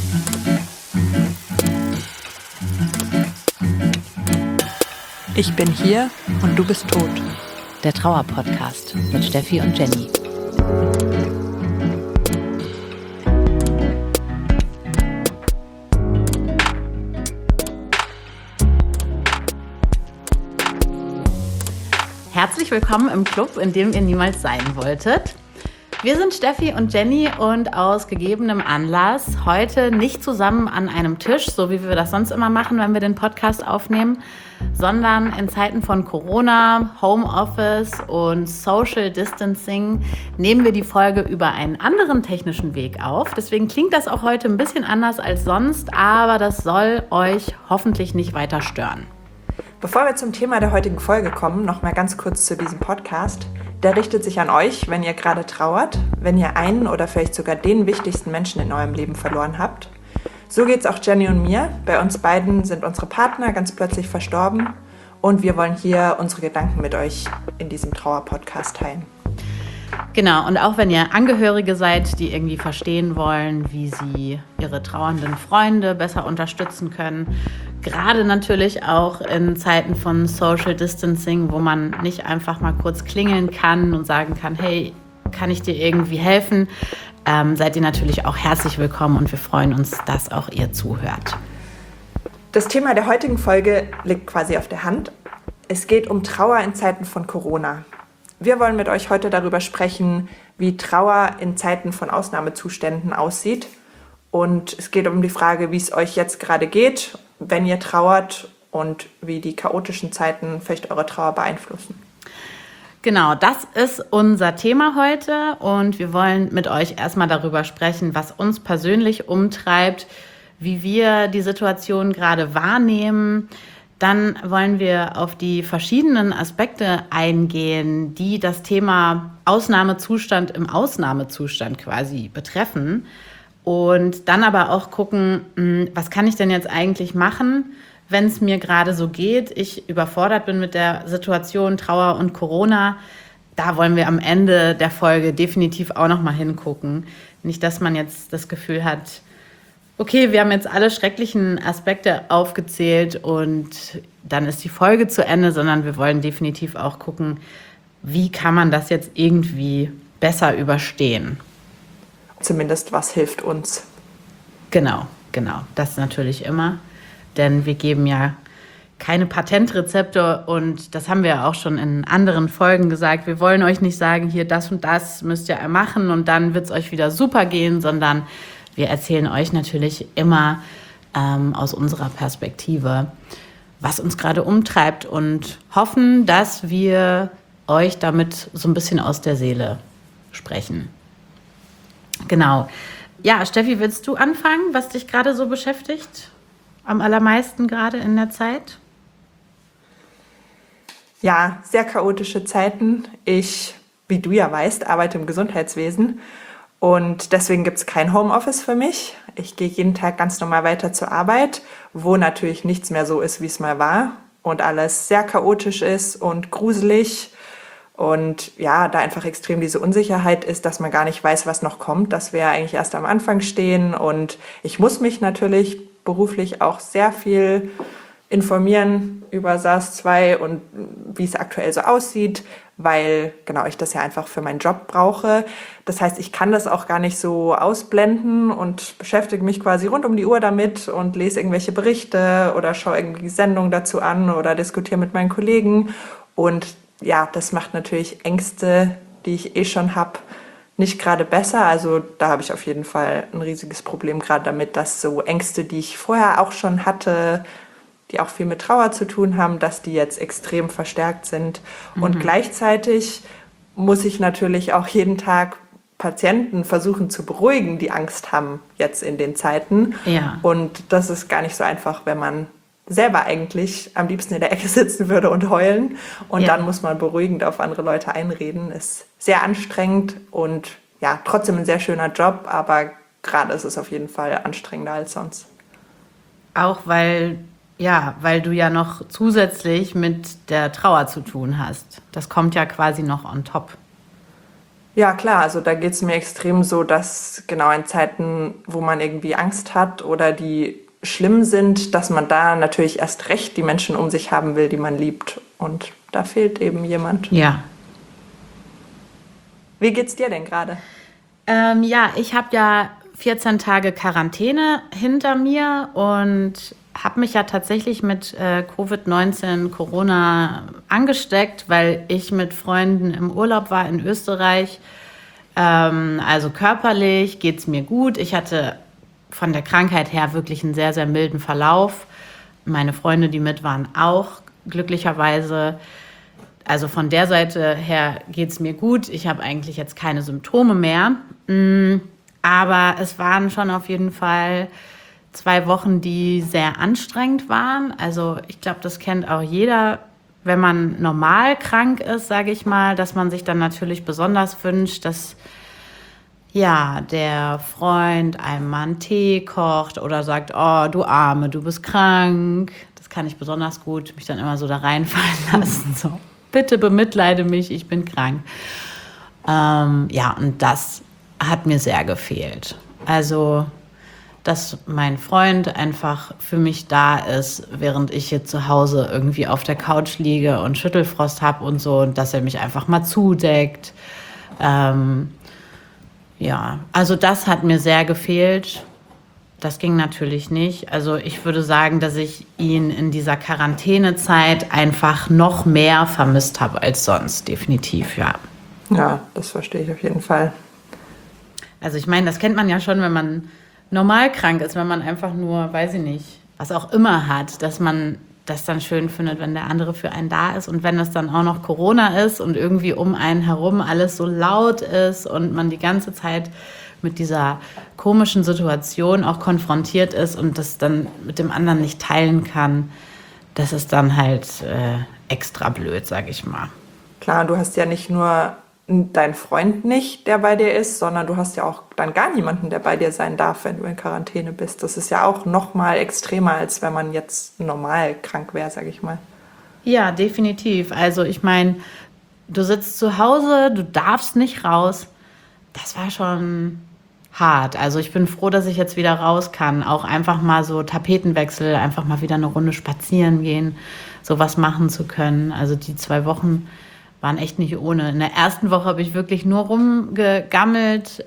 Ich bin hier und du bist tot. Der Trauer-Podcast mit Steffi und Jenny. Herzlich willkommen im Club, in dem ihr niemals sein wolltet. Wir sind Steffi und Jenny und aus gegebenem Anlass heute nicht zusammen an einem Tisch, so wie wir das sonst immer machen, wenn wir den Podcast aufnehmen, sondern in Zeiten von Corona, Homeoffice und Social Distancing nehmen wir die Folge über einen anderen technischen Weg auf. Deswegen klingt das auch heute ein bisschen anders als sonst, aber das soll euch hoffentlich nicht weiter stören. Bevor wir zum Thema der heutigen Folge kommen, noch mal ganz kurz zu diesem Podcast. Der richtet sich an euch, wenn ihr gerade trauert, wenn ihr einen oder vielleicht sogar den wichtigsten Menschen in eurem Leben verloren habt. So geht's auch Jenny und mir. Bei uns beiden sind unsere Partner ganz plötzlich verstorben und wir wollen hier unsere Gedanken mit euch in diesem Trauer-Podcast teilen. Genau, und auch wenn ihr Angehörige seid, die irgendwie verstehen wollen, wie sie ihre trauernden Freunde besser unterstützen können, gerade natürlich auch in Zeiten von Social Distancing, wo man nicht einfach mal kurz klingeln kann und sagen kann, hey, kann ich dir irgendwie helfen, seid ihr natürlich auch herzlich willkommen und wir freuen uns, dass auch ihr zuhört. Das Thema der heutigen Folge liegt quasi auf der Hand. Es geht um Trauer in Zeiten von Corona. Wir wollen mit euch heute darüber sprechen, wie Trauer in Zeiten von Ausnahmezuständen aussieht. Und es geht um die Frage, wie es euch jetzt gerade geht, wenn ihr trauert und wie die chaotischen Zeiten vielleicht eure Trauer beeinflussen. Genau, das ist unser Thema heute und wir wollen mit euch erstmal darüber sprechen, was uns persönlich umtreibt, wie wir die Situation gerade wahrnehmen. Dann wollen wir auf die verschiedenen Aspekte eingehen, die das Thema Ausnahmezustand im Ausnahmezustand quasi betreffen. Und dann aber auch gucken, was kann ich denn jetzt eigentlich machen, wenn es mir gerade so geht, ich überfordert bin mit der Situation Trauer und Corona. Da wollen wir am Ende der Folge definitiv auch nochmal hingucken. Nicht, dass man jetzt das Gefühl hat, okay, wir haben jetzt alle schrecklichen Aspekte aufgezählt und dann ist die Folge zu Ende, sondern wir wollen definitiv auch gucken, wie kann man das jetzt irgendwie besser überstehen. Zumindest was hilft uns. Genau. Das natürlich immer, denn wir geben ja keine Patentrezepte und das haben wir ja auch schon in anderen Folgen gesagt. Wir wollen euch nicht sagen, hier das und das müsst ihr machen und dann wird es euch wieder super gehen, sondern wir erzählen euch natürlich immer aus unserer Perspektive, was uns gerade umtreibt und hoffen, dass wir euch damit so ein bisschen aus der Seele sprechen. Genau. Ja, Steffi, willst du anfangen, was dich gerade so beschäftigt? Am allermeisten gerade in der Zeit? Ja, sehr chaotische Zeiten. Ich, wie du ja weißt, arbeite im Gesundheitswesen und deswegen gibt es kein Homeoffice für mich. Ich gehe jeden Tag ganz normal weiter zur Arbeit, wo natürlich nichts mehr so ist, wie es mal war und alles sehr chaotisch ist und gruselig. Und ja, da einfach extrem diese Unsicherheit ist, dass man gar nicht weiß, was noch kommt, dass wir ja eigentlich erst am Anfang stehen. Und ich muss mich natürlich beruflich auch sehr viel informieren über SARS-2 und wie es aktuell so aussieht, weil genau ich das ja einfach für meinen Job brauche. Das heißt, ich kann das auch gar nicht so ausblenden und beschäftige mich quasi rund um die Uhr damit und lese irgendwelche Berichte oder schaue irgendwie Sendungen dazu an oder diskutiere mit meinen Kollegen. Und ja, das macht natürlich Ängste, die ich eh schon habe, nicht gerade besser. Also da habe ich auf jeden Fall ein riesiges Problem gerade damit, dass so Ängste, die ich vorher auch schon hatte, die auch viel mit Trauer zu tun haben, dass die jetzt extrem verstärkt sind. Und gleichzeitig muss ich natürlich auch jeden Tag Patienten versuchen zu beruhigen, die Angst haben jetzt in den Zeiten. Ja. Und das ist gar nicht so einfach, wenn man selber eigentlich am liebsten in der Ecke sitzen würde und heulen. Und dann muss man beruhigend auf andere Leute einreden. Ist sehr anstrengend und ja, trotzdem ein sehr schöner Job, aber gerade ist es auf jeden Fall anstrengender als sonst. Auch weil du ja noch zusätzlich mit der Trauer zu tun hast. Das kommt ja quasi noch on top. Ja, klar, also da geht es mir extrem so, dass genau in Zeiten, wo man irgendwie Angst hat oder die schlimm sind, dass man da natürlich erst recht die Menschen um sich haben will, die man liebt. Und da fehlt eben jemand. Ja. Wie geht's dir denn gerade? Ja, ich habe ja 14 Tage Quarantäne hinter mir und habe mich ja tatsächlich mit Covid-19 Corona angesteckt, weil ich mit Freunden im Urlaub war in Österreich. Also körperlich geht's mir gut. Ich hatte von der Krankheit her wirklich einen sehr, sehr milden Verlauf. Meine Freunde, die mit waren, auch glücklicherweise. Also von der Seite her geht's mir gut. Ich habe eigentlich jetzt keine Symptome mehr. Aber es waren schon auf jeden Fall 2 Wochen, die sehr anstrengend waren. Also ich glaube, das kennt auch jeder, wenn man normal krank ist, sage ich mal, dass man sich dann natürlich besonders wünscht, dass ja, der Freund einem mal einen Tee kocht oder sagt, oh, du Arme, du bist krank. Das kann ich besonders gut, mich dann immer so da reinfallen lassen. So, bitte bemitleide mich, ich bin krank. Ja, und das hat mir sehr gefehlt. Also, dass mein Freund einfach für mich da ist, während ich hier zu Hause irgendwie auf der Couch liege und Schüttelfrost habe und so, und dass er mich einfach mal zudeckt. Ja, also das hat mir sehr gefehlt. Das ging natürlich nicht. Also ich würde sagen, dass ich ihn in dieser Quarantänezeit einfach noch mehr vermisst habe als sonst, definitiv, ja. Ja, das verstehe ich auf jeden Fall. Also ich meine, das kennt man ja schon, wenn man normal krank ist, wenn man einfach nur, weiß ich nicht, was auch immer hat, dass man das dann schön findet, wenn der andere für einen da ist. Und wenn es dann auch noch Corona ist und irgendwie um einen herum alles so laut ist und man die ganze Zeit mit dieser komischen Situation auch konfrontiert ist und das dann mit dem anderen nicht teilen kann, das ist dann halt extra blöd, sag ich mal. Klar, du hast ja nicht nur deinen Freund nicht, der bei dir ist, sondern du hast ja auch dann gar niemanden, der bei dir sein darf, wenn du in Quarantäne bist. Das ist ja auch noch mal extremer, als wenn man jetzt normal krank wäre, sag ich mal. Ja, definitiv. Also ich meine, du sitzt zu Hause, du darfst nicht raus. Das war schon hart. Also ich bin froh, dass ich jetzt wieder raus kann. Auch einfach mal so Tapetenwechsel, einfach mal wieder eine Runde spazieren gehen, sowas machen zu können. Also die 2 Wochen waren echt nicht ohne. In der ersten Woche habe ich wirklich nur rumgegammelt,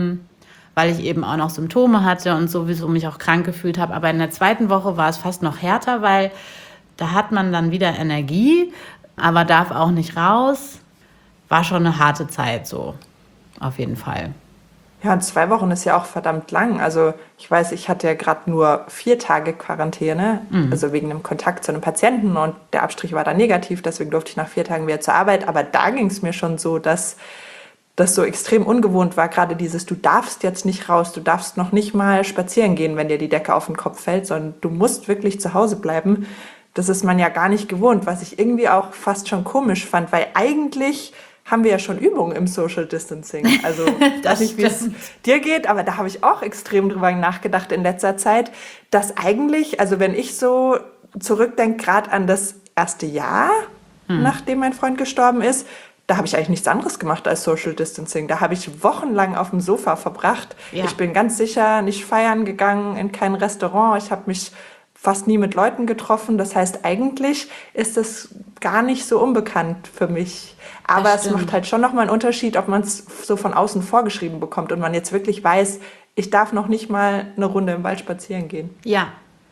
weil ich eben auch noch Symptome hatte und sowieso mich auch krank gefühlt habe. Aber in der zweiten Woche war es fast noch härter, weil da hat man dann wieder Energie, aber darf auch nicht raus. War schon eine harte Zeit so, auf jeden Fall. Ja, und 2 Wochen ist ja auch verdammt lang. Also ich weiß, ich hatte ja gerade nur 4 Tage Quarantäne, also wegen einem Kontakt zu einem Patienten und der Abstrich war dann negativ, deswegen durfte ich nach 4 Tagen wieder zur Arbeit. Aber da ging es mir schon so, dass das so extrem ungewohnt war, gerade dieses, du darfst jetzt nicht raus, du darfst noch nicht mal spazieren gehen, wenn dir die Decke auf den Kopf fällt, sondern du musst wirklich zu Hause bleiben. Das ist man ja gar nicht gewohnt, was ich irgendwie auch fast schon komisch fand, weil eigentlich haben wir ja schon Übungen im Social Distancing. Also ich weiß Das nicht, wie es stimmt. dir geht, aber da habe ich auch extrem drüber nachgedacht in letzter Zeit, dass eigentlich, also wenn ich so zurückdenke, gerade an das erste Jahr, nachdem mein Freund gestorben ist, da habe ich eigentlich nichts anderes gemacht als Social Distancing. Da habe ich wochenlang auf dem Sofa verbracht. Ja, Ich bin ganz sicher nicht feiern gegangen, in kein Restaurant. Ich habe mich fast nie mit Leuten getroffen. Das heißt, eigentlich ist das gar nicht so unbekannt für mich. Aber das es macht stimmt. halt schon nochmal einen Unterschied, ob man es so von außen vorgeschrieben bekommt und man jetzt wirklich weiß, ich darf noch nicht mal eine Runde im Wald spazieren gehen. Ja.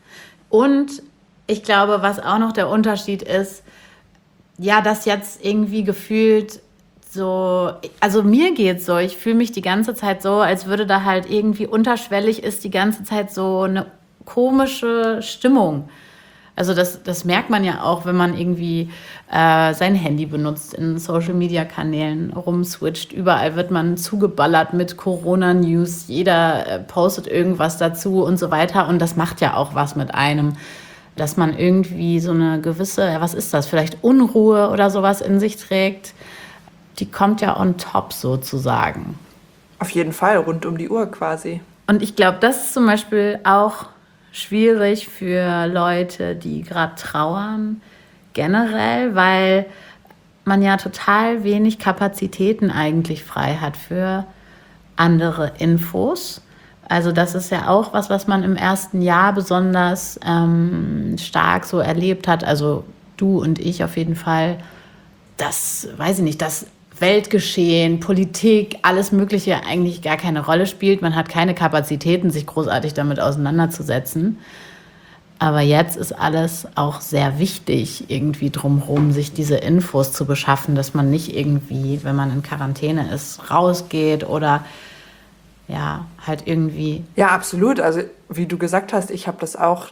Und ich glaube, was auch noch der Unterschied ist, ja, dass jetzt irgendwie gefühlt so, also mir geht's so, ich fühle mich die ganze Zeit so, als würde da halt irgendwie unterschwellig ist die ganze Zeit so eine komische Stimmung. Also das merkt man ja auch, wenn man irgendwie sein Handy benutzt, in Social-Media-Kanälen rumswitcht. Überall wird man zugeballert mit Corona-News. Jeder postet irgendwas dazu und so weiter. Und das macht ja auch was mit einem, dass man irgendwie so eine gewisse, ja, was ist das, vielleicht Unruhe oder sowas in sich trägt. Die kommt ja on top sozusagen. Auf jeden Fall, rund um die Uhr quasi. Und ich glaube, das ist zum Beispiel auch schwierig für Leute, die gerade trauern, generell, weil man ja total wenig Kapazitäten eigentlich frei hat für andere Infos. Also das ist ja auch was man im ersten Jahr besonders stark so erlebt hat. Also du und ich auf jeden Fall. Das, weiß ich nicht, das Weltgeschehen, Politik, alles Mögliche eigentlich gar keine Rolle spielt. Man hat keine Kapazitäten, sich großartig damit auseinanderzusetzen. Aber jetzt ist alles auch sehr wichtig, irgendwie drumherum, sich diese Infos zu beschaffen, dass man nicht irgendwie, wenn man in Quarantäne ist, rausgeht oder ja, halt irgendwie. Ja, absolut. Also wie du gesagt hast, ich habe das auch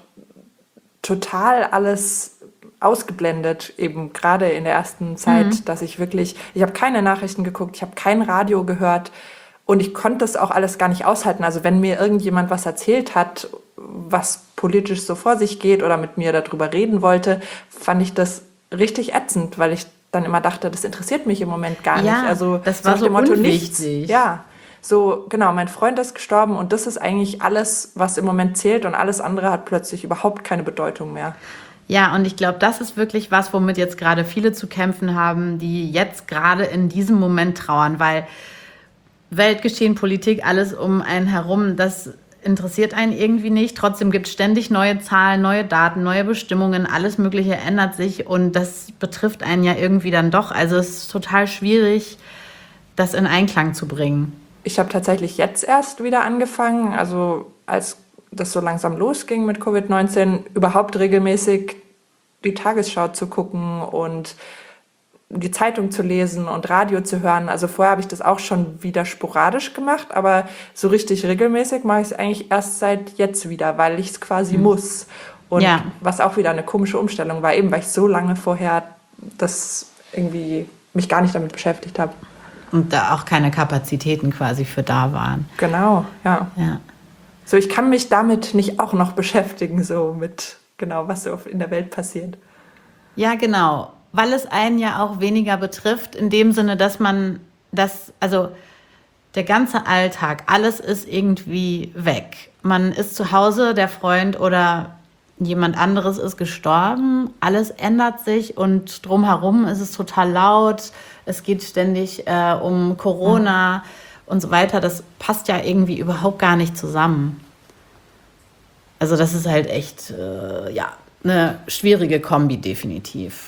total alles ausgeblendet, eben gerade in der ersten Zeit, dass ich habe keine Nachrichten geguckt, ich habe kein Radio gehört und ich konnte das auch alles gar nicht aushalten. Also wenn mir irgendjemand was erzählt hat, was politisch so vor sich geht oder mit mir darüber reden wollte, fand ich das richtig ätzend, weil ich dann immer dachte, das interessiert mich im Moment gar nicht. Also das war so unwichtig. Ja, so genau, mein Freund ist gestorben und das ist eigentlich alles, was im Moment zählt und alles andere hat plötzlich überhaupt keine Bedeutung mehr. Ja, und ich glaube, das ist wirklich was, womit jetzt gerade viele zu kämpfen haben, die jetzt gerade in diesem Moment trauern, weil Weltgeschehen, Politik, alles um einen herum, das interessiert einen irgendwie nicht. Trotzdem gibt es ständig neue Zahlen, neue Daten, neue Bestimmungen, alles Mögliche ändert sich und das betrifft einen ja irgendwie dann doch. Also es ist total schwierig, das in Einklang zu bringen. Ich habe tatsächlich jetzt erst wieder angefangen, also als das so langsam losging mit Covid-19, überhaupt regelmäßig die Tagesschau zu gucken und die Zeitung zu lesen und Radio zu hören. Also vorher habe ich das auch schon wieder sporadisch gemacht, aber so richtig regelmäßig mache ich es eigentlich erst seit jetzt wieder, weil ich es quasi muss. Und was auch wieder eine komische Umstellung war, eben weil ich so lange vorher das irgendwie mich gar nicht damit beschäftigt habe. Und da auch keine Kapazitäten quasi für da waren. Genau, ja. So, ich kann mich damit nicht auch noch beschäftigen, so mit genau, was so in der Welt passiert. Ja, genau. Weil es einen ja auch weniger betrifft, in dem Sinne, dass also der ganze Alltag, alles ist irgendwie weg. Man ist zu Hause, der Freund oder jemand anderes ist gestorben, alles ändert sich und drumherum ist es total laut, es geht ständig um Corona und so weiter. Das passt ja irgendwie überhaupt gar nicht zusammen. Also das ist halt echt, eine schwierige Kombi definitiv.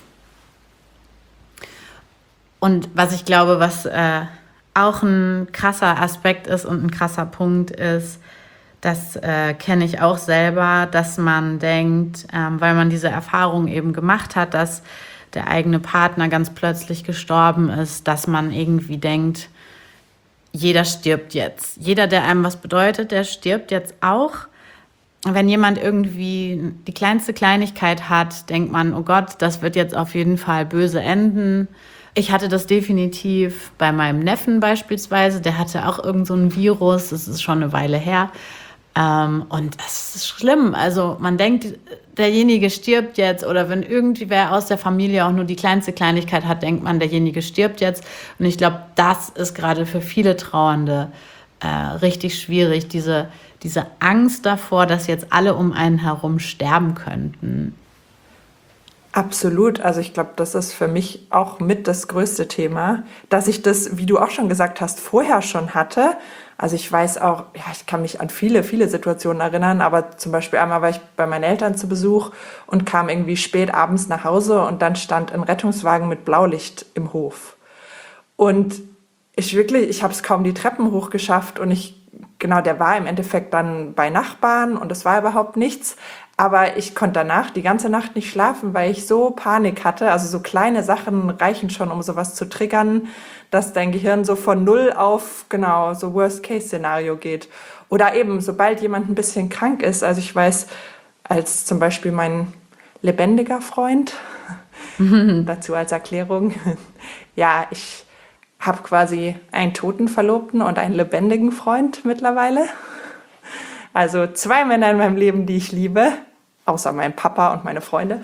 Und was ich glaube, was auch ein krasser Aspekt ist und ein krasser Punkt ist, das kenne ich auch selber, dass man denkt, weil man diese Erfahrung eben gemacht hat, dass der eigene Partner ganz plötzlich gestorben ist, dass man irgendwie denkt, jeder stirbt jetzt. Jeder, der einem was bedeutet, der stirbt jetzt auch. Wenn jemand irgendwie die kleinste Kleinigkeit hat, denkt man, oh Gott, das wird jetzt auf jeden Fall böse enden. Ich hatte das definitiv bei meinem Neffen beispielsweise. Der hatte auch irgend so ein Virus, das ist schon eine Weile her. Und das ist schlimm. Also man denkt, derjenige stirbt jetzt. Oder wenn irgendwer aus der Familie auch nur die kleinste Kleinigkeit hat, denkt man, derjenige stirbt jetzt. Und ich glaube, das ist gerade für viele Trauernde richtig schwierig. Diese Angst davor, dass jetzt alle um einen herum sterben könnten. Absolut. Also ich glaube, das ist für mich auch mit das größte Thema, dass ich das, wie du auch schon gesagt hast, vorher schon hatte. Also ich weiß auch, ja, ich kann mich an viele, viele Situationen erinnern, aber zum Beispiel einmal war ich bei meinen Eltern zu Besuch und kam irgendwie spät abends nach Hause und dann stand ein Rettungswagen mit Blaulicht im Hof. Und ich habe es kaum die Treppen hochgeschafft und der war im Endeffekt dann bei Nachbarn und es war überhaupt nichts. Aber ich konnte danach die ganze Nacht nicht schlafen, weil ich so Panik hatte. Also so kleine Sachen reichen schon, um sowas zu triggern, dass dein Gehirn so von null auf, so Worst-Case-Szenario geht. Oder eben, sobald jemand ein bisschen krank ist. Also ich weiß, als zum Beispiel mein lebendiger Freund, dazu als Erklärung, ja, ich habe quasi einen toten Verlobten und einen lebendigen Freund mittlerweile. Also 2 Männer in meinem Leben, die ich liebe, außer meinem Papa und meine Freunde.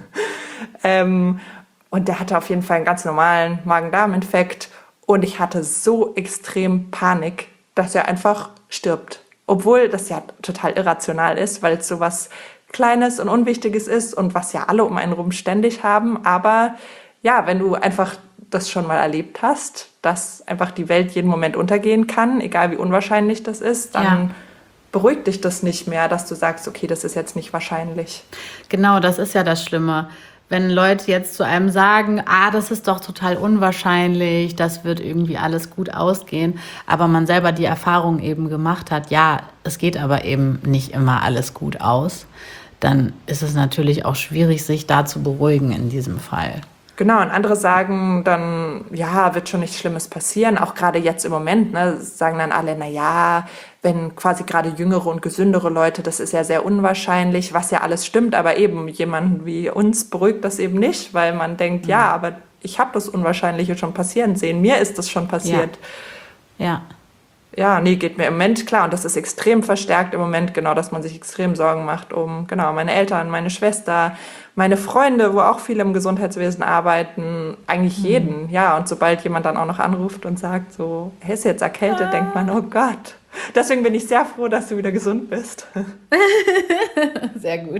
Und der hatte auf jeden Fall einen ganz normalen Magen-Darm-Infekt. Und ich hatte so extrem Panik, dass er einfach stirbt. Obwohl das ja total irrational ist, weil es so was Kleines und Unwichtiges ist und was ja alle um einen rum ständig haben. Aber ja, wenn du einfach das schon mal erlebt hast, dass einfach die Welt jeden Moment untergehen kann, egal wie unwahrscheinlich das ist, dann beruhigt dich das nicht mehr, dass du sagst, okay, das ist jetzt nicht wahrscheinlich. Genau, das ist ja das Schlimme. Wenn Leute jetzt zu einem sagen, das ist doch total unwahrscheinlich, das wird irgendwie alles gut ausgehen, aber man selber die Erfahrung eben gemacht hat, ja, es geht aber eben nicht immer alles gut aus, dann ist es natürlich auch schwierig, sich da zu beruhigen in diesem Fall. Genau, und andere sagen dann, ja, wird schon nichts Schlimmes passieren, auch gerade jetzt im Moment, ne, sagen dann alle, na ja, wenn quasi gerade jüngere und gesündere Leute, das ist ja sehr unwahrscheinlich, was ja alles stimmt, aber eben jemanden wie uns beruhigt das eben nicht, weil man denkt, ja, aber ich habe das Unwahrscheinliche schon passieren sehen, mir ist das schon passiert. Ja. Ja, nee, geht mir im Moment klar und das ist extrem verstärkt im Moment, genau, dass man sich extrem Sorgen macht um, genau, meine Eltern, meine Schwester, meine Freunde, wo auch viele im Gesundheitswesen arbeiten, eigentlich jeden, ja, und sobald jemand dann auch noch anruft und sagt so, er ist jetzt erkältet, denkt man, oh Gott. Deswegen bin ich sehr froh, dass du wieder gesund bist. Sehr gut.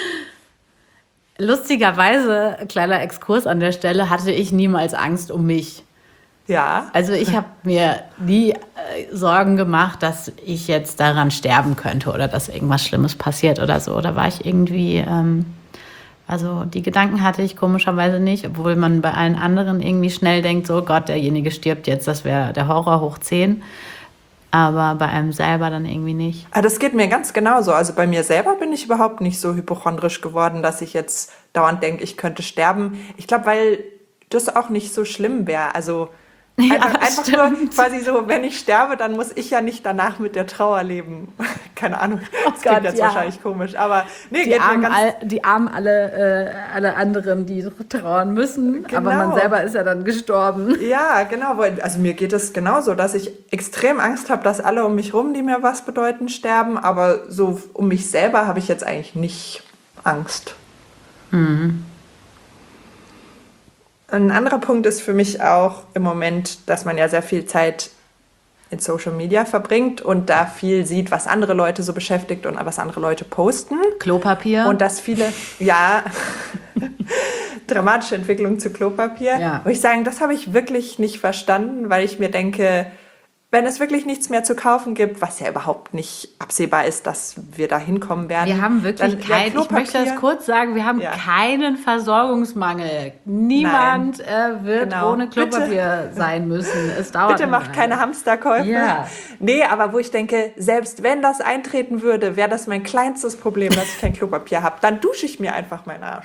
Lustigerweise, kleiner Exkurs an der Stelle, hatte ich niemals Angst um mich. Ja. Also ich habe mir nie Sorgen gemacht, dass ich jetzt daran sterben könnte oder dass irgendwas Schlimmes passiert oder so. Da war ich irgendwie, also die Gedanken hatte ich komischerweise nicht, obwohl man bei allen anderen irgendwie schnell denkt, so Gott, derjenige stirbt jetzt, das wäre der Horror hoch 10. Aber bei einem selber dann irgendwie nicht. Das geht mir ganz genauso. Also bei mir selber bin ich überhaupt nicht so hypochondrisch geworden, dass ich jetzt dauernd denke, ich könnte sterben. Ich glaube, weil das auch nicht so schlimm wäre. Also einfach nur quasi so, wenn ich sterbe, dann muss ich ja nicht danach mit der Trauer leben. Keine Ahnung, das klingt jetzt wahrscheinlich komisch, aber nee, die armen alle anderen, die trauern müssen, aber man selber ist ja dann gestorben. Ja, genau, also mir geht es genauso, dass ich extrem Angst habe, dass alle um mich rum, die mir was bedeuten, sterben, aber so um mich selber habe ich jetzt eigentlich nicht Angst. Ein anderer Punkt ist für mich auch im Moment, dass man ja sehr viel Zeit in Social Media verbringt und da viel sieht, was andere Leute so beschäftigt und was andere Leute posten. Klopapier. Und dass viele, ja, dramatische Entwicklung zu Klopapier. Ja. Wo ich sagen, das habe ich wirklich nicht verstanden, weil ich mir denke, wenn es wirklich nichts mehr zu kaufen gibt, was ja überhaupt nicht absehbar ist, dass wir da hinkommen werden. Wir haben wirklich keinen, ich möchte das kurz sagen, wir haben keinen Versorgungsmangel. Niemand wird ohne Klopapier sein müssen. Es dauert. Bitte macht keine Hamsterkäufe. Ja. Nee, aber wo ich denke, selbst wenn das eintreten würde, wäre das mein kleinstes Problem, dass ich kein Klopapier habe. Dann dusche ich mir einfach meinen Arsch.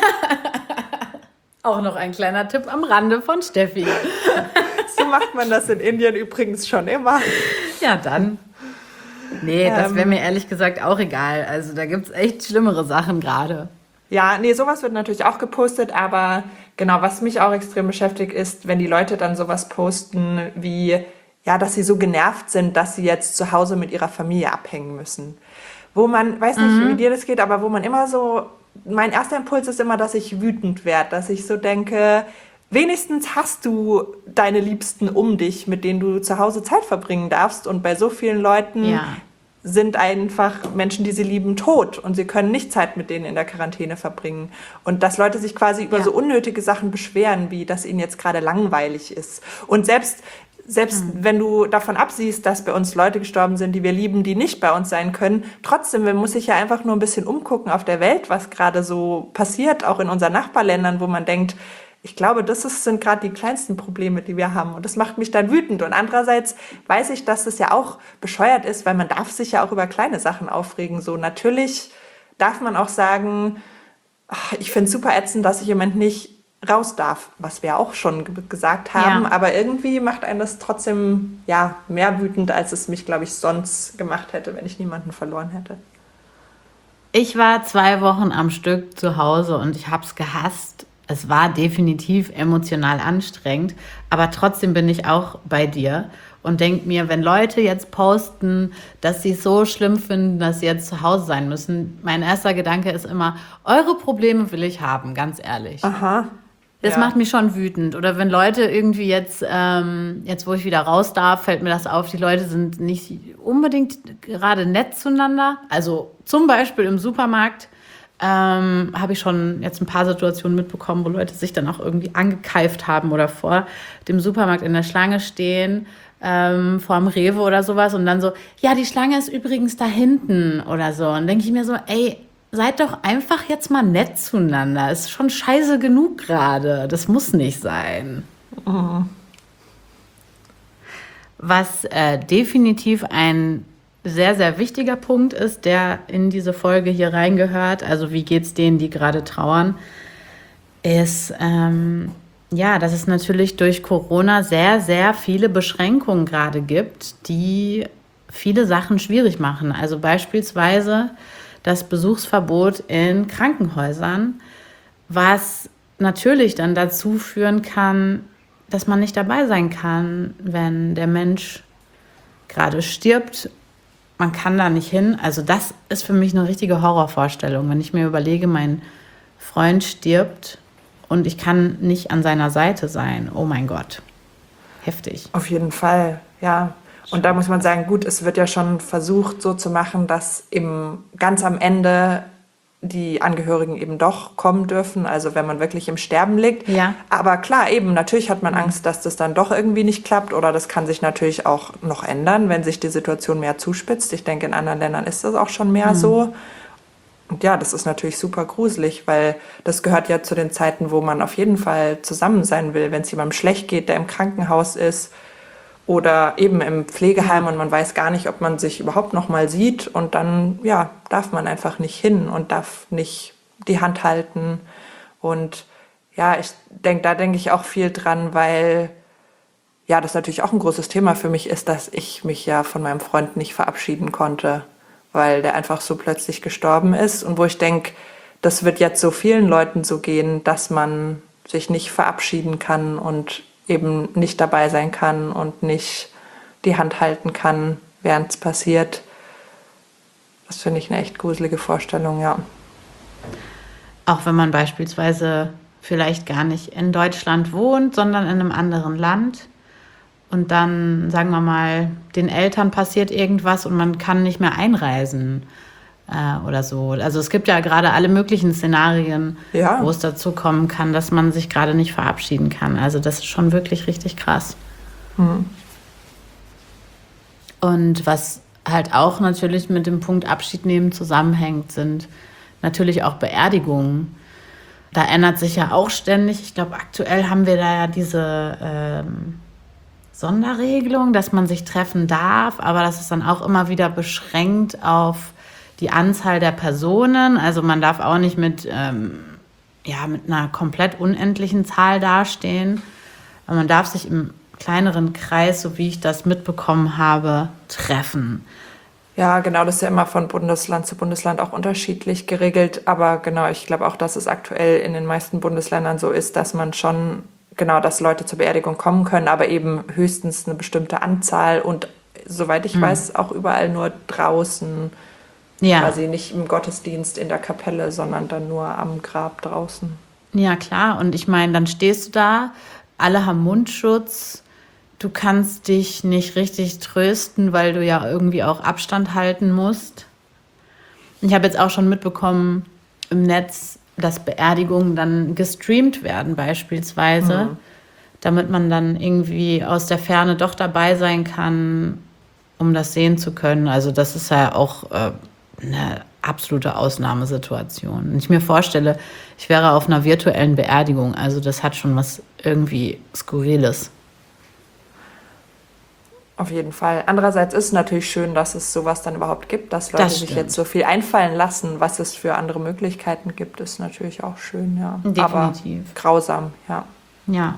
Auch noch ein kleiner Tipp am Rande von Steffi. So macht man das in Indien übrigens schon immer. Ja, dann. Nee, das wäre mir ehrlich gesagt auch egal. Also da gibt es echt schlimmere Sachen gerade. Ja, nee, sowas wird natürlich auch gepostet, aber genau, was mich auch extrem beschäftigt ist, wenn die Leute dann sowas posten wie, ja, dass sie so genervt sind, dass sie jetzt zu Hause mit ihrer Familie abhängen müssen. Wo man, weiß nicht, wie dir das geht, aber wo man immer so, mein erster Impuls ist immer, dass ich wütend werde, dass ich so denke, wenigstens hast du deine Liebsten um dich, mit denen du zu Hause Zeit verbringen darfst. Und bei so vielen Leuten sind einfach Menschen, die sie lieben, tot. Und sie können nicht Zeit mit denen in der Quarantäne verbringen. Und dass Leute sich quasi über so unnötige Sachen beschweren, wie dass ihnen jetzt gerade langweilig ist. Und selbst wenn du davon absiehst, dass bei uns Leute gestorben sind, die wir lieben, die nicht bei uns sein können, trotzdem, man muss sich ja einfach nur ein bisschen umgucken auf der Welt, was gerade so passiert, auch in unseren Nachbarländern, wo man denkt, ich glaube, sind gerade die kleinsten Probleme, die wir haben. Und das macht mich dann wütend. Und andererseits weiß ich, dass das ja auch bescheuert ist, weil man darf sich ja auch über kleine Sachen aufregen. So natürlich darf man auch sagen, ich finde es super ätzend, dass ich im Moment nicht raus darf, was wir auch schon gesagt haben. Aber irgendwie macht einen das trotzdem mehr wütend, als es mich, glaube ich, sonst gemacht hätte, wenn ich niemanden verloren hätte. Ich war 2 Wochen am Stück zu Hause und ich habe es gehasst. Es war definitiv emotional anstrengend, aber trotzdem bin ich auch bei dir und denke mir, wenn Leute jetzt posten, dass sie es so schlimm finden, dass sie jetzt zu Hause sein müssen, mein erster Gedanke ist immer, eure Probleme will ich haben, ganz ehrlich. Aha. Das macht mich schon wütend. Oder wenn Leute irgendwie jetzt wo ich wieder raus darf, fällt mir das auf, die Leute sind nicht unbedingt gerade nett zueinander. Also zum Beispiel im Supermarkt, habe ich schon jetzt ein paar Situationen mitbekommen, wo Leute sich dann auch irgendwie angekeift haben oder vor dem Supermarkt in der Schlange stehen, vorm Rewe oder sowas und dann so, ja, die Schlange ist übrigens da hinten oder so. Und denke ich mir so, ey, seid doch einfach jetzt mal nett zueinander. Ist schon scheiße genug gerade. Das muss nicht sein. Was definitiv ein sehr, sehr wichtiger Punkt ist, der in diese Folge hier reingehört, also wie geht's denen, die gerade trauern, ist, dass es natürlich durch Corona sehr, sehr viele Beschränkungen gerade gibt, die viele Sachen schwierig machen. Also beispielsweise das Besuchsverbot in Krankenhäusern, was natürlich dann dazu führen kann, dass man nicht dabei sein kann, wenn der Mensch gerade stirbt. Man kann da nicht hin. Also das ist für mich eine richtige Horrorvorstellung, wenn ich mir überlege, mein Freund stirbt und ich kann nicht an seiner Seite sein. Oh mein Gott, heftig. Auf jeden Fall, ja. Und da muss man sagen, gut, es wird ja schon versucht, so zu machen, dass ganz am Ende die Angehörigen eben doch kommen dürfen, also wenn man wirklich im Sterben liegt. Ja. Aber klar, eben, natürlich hat man Angst, dass das dann doch irgendwie nicht klappt oder das kann sich natürlich auch noch ändern, wenn sich die Situation mehr zuspitzt. Ich denke, in anderen Ländern ist das auch schon mehr so. Und ja, das ist natürlich super gruselig, weil das gehört ja zu den Zeiten, wo man auf jeden Fall zusammen sein will, wenn es jemandem schlecht geht, der im Krankenhaus ist oder eben im Pflegeheim und man weiß gar nicht, ob man sich überhaupt noch mal sieht und dann, ja, darf man einfach nicht hin und darf nicht die Hand halten und ja, da denke ich auch viel dran, weil ja, das natürlich auch ein großes Thema für mich ist, dass ich mich ja von meinem Freund nicht verabschieden konnte, weil der einfach so plötzlich gestorben ist und wo ich denke, das wird jetzt so vielen Leuten so gehen, dass man sich nicht verabschieden kann und eben nicht dabei sein kann und nicht die Hand halten kann, während es passiert. Das finde ich eine echt gruselige Vorstellung, ja. Auch wenn man beispielsweise vielleicht gar nicht in Deutschland wohnt, sondern in einem anderen Land und dann, sagen wir mal, den Eltern passiert irgendwas und man kann nicht mehr einreisen oder so. Also es gibt ja gerade alle möglichen Szenarien, Ja. wo es dazu kommen kann, dass man sich gerade nicht verabschieden kann. Also das ist schon wirklich richtig krass. Und was halt auch natürlich mit dem Punkt Abschied nehmen zusammenhängt, sind natürlich auch Beerdigungen. Da ändert sich ja auch ständig. Ich glaube, aktuell haben wir da ja diese Sonderregelung, dass man sich treffen darf, aber das ist dann auch immer wieder beschränkt auf die Anzahl der Personen. Also man darf auch nicht mit einer komplett unendlichen Zahl dastehen. Aber man darf sich im kleineren Kreis, so wie ich das mitbekommen habe, treffen. Ja, genau, das ist ja immer von Bundesland zu Bundesland auch unterschiedlich geregelt. Aber genau, ich glaube auch, dass es aktuell in den meisten Bundesländern so ist, dass man schon, genau, dass Leute zur Beerdigung kommen können, aber eben höchstens eine bestimmte Anzahl und soweit ich weiß, auch überall nur draußen. Ja. Quasi nicht im Gottesdienst in der Kapelle, sondern dann nur am Grab draußen. Ja, klar. Und ich meine, dann stehst du da, alle haben Mundschutz. Du kannst dich nicht richtig trösten, weil du ja irgendwie auch Abstand halten musst. Ich habe jetzt auch schon mitbekommen im Netz, dass Beerdigungen dann gestreamt werden beispielsweise, damit man dann irgendwie aus der Ferne doch dabei sein kann, um das sehen zu können. Also das ist ja auch eine absolute Ausnahmesituation. Und ich mir vorstelle, ich wäre auf einer virtuellen Beerdigung. Also das hat schon was irgendwie Skurriles. Auf jeden Fall. Andererseits ist es natürlich schön, dass es sowas dann überhaupt gibt, dass Leute Das sich stimmt. jetzt so viel einfallen lassen, was es für andere Möglichkeiten gibt, ist natürlich auch schön, ja. Aber Definitiv. grausam, ja. Ja.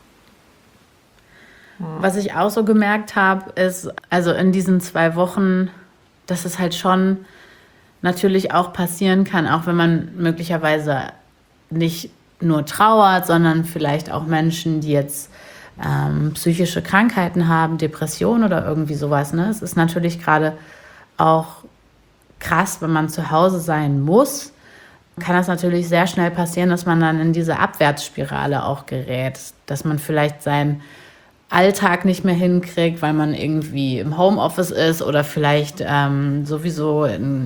Was ich auch so gemerkt habe, ist, also in diesen 2 Wochen, dass es halt schon natürlich auch passieren kann, auch wenn man möglicherweise nicht nur trauert, sondern vielleicht auch Menschen, die jetzt psychische Krankheiten haben, Depressionen oder irgendwie sowas. Ne? Es ist natürlich gerade auch krass, wenn man zu Hause sein muss, kann das natürlich sehr schnell passieren, dass man dann in diese Abwärtsspirale auch gerät, dass man vielleicht seinen Alltag nicht mehr hinkriegt, weil man irgendwie im Homeoffice ist oder vielleicht sowieso in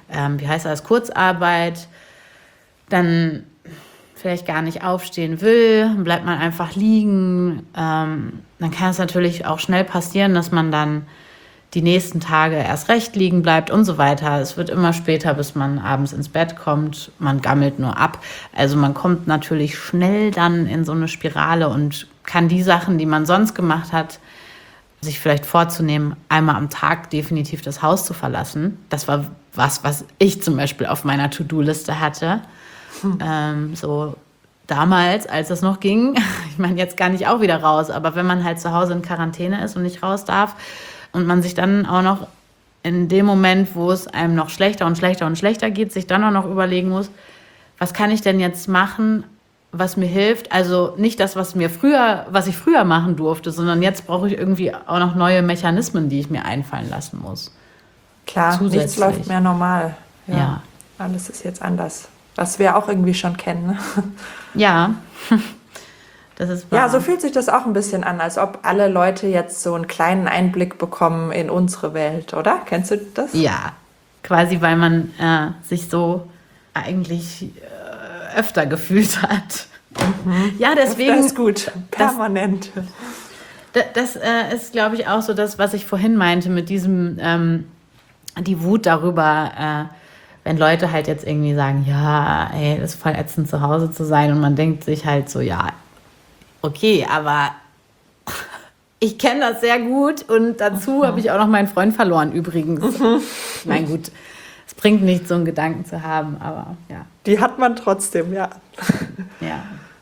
Kurzarbeit, dann vielleicht gar nicht aufstehen will, bleibt man einfach liegen. Dann kann es natürlich auch schnell passieren, dass man dann die nächsten Tage erst recht liegen bleibt und so weiter. Es wird immer später, bis man abends ins Bett kommt. Man gammelt nur ab. Also man kommt natürlich schnell dann in so eine Spirale und kann die Sachen, die man sonst gemacht hat, sich vielleicht vorzunehmen, einmal am Tag definitiv das Haus zu verlassen. Das war was ich zum Beispiel auf meiner To-Do-Liste hatte. So damals, als es noch ging. Ich meine, jetzt kann ich auch wieder raus. Aber wenn man halt zu Hause in Quarantäne ist und nicht raus darf und man sich dann auch noch in dem Moment, wo es einem noch schlechter und schlechter und schlechter geht, sich dann auch noch überlegen muss, was kann ich denn jetzt machen, was mir hilft? Also nicht das, was ich früher machen durfte, sondern jetzt brauche ich irgendwie auch noch neue Mechanismen, die ich mir einfallen lassen muss. Klar, nichts läuft mehr normal. Ja. Alles ist jetzt anders. Was wir auch irgendwie schon kennen. Ne? Ja, das ist wahr. Ja, so fühlt sich das auch ein bisschen an, als ob alle Leute jetzt so einen kleinen Einblick bekommen in unsere Welt, oder? Kennst du das? Ja, quasi, weil man sich so eigentlich öfter gefühlt hat. Ja, deswegen. Das ist gut, permanent. Das ist, glaube ich, auch so das, was ich vorhin meinte mit diesem, die Wut darüber, wenn Leute halt jetzt irgendwie sagen, ja, ey, das ist voll ätzend, zu Hause zu sein. Und man denkt sich halt so, ja, okay, aber ich kenne das sehr gut. Und dazu habe ich auch noch meinen Freund verloren übrigens. Ich meine, gut, es bringt nichts, so einen Gedanken zu haben, aber ja. Die hat man trotzdem, ja. Ja.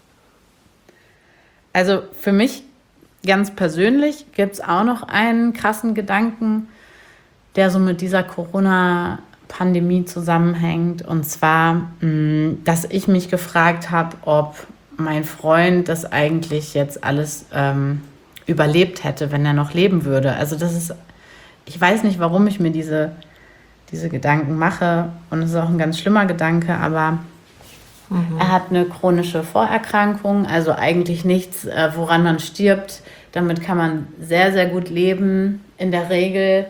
Also für mich ganz persönlich gibt es auch noch einen krassen Gedanken, der so mit dieser Corona-Pandemie zusammenhängt. Und zwar, dass ich mich gefragt habe, ob mein Freund das eigentlich jetzt alles überlebt hätte, wenn er noch leben würde. Also ich weiß nicht, warum ich mir diese Gedanken mache. Und es ist auch ein ganz schlimmer Gedanke, aber er hat eine chronische Vorerkrankung, also eigentlich nichts, woran man stirbt. Damit kann man sehr, sehr gut leben, in der Regel.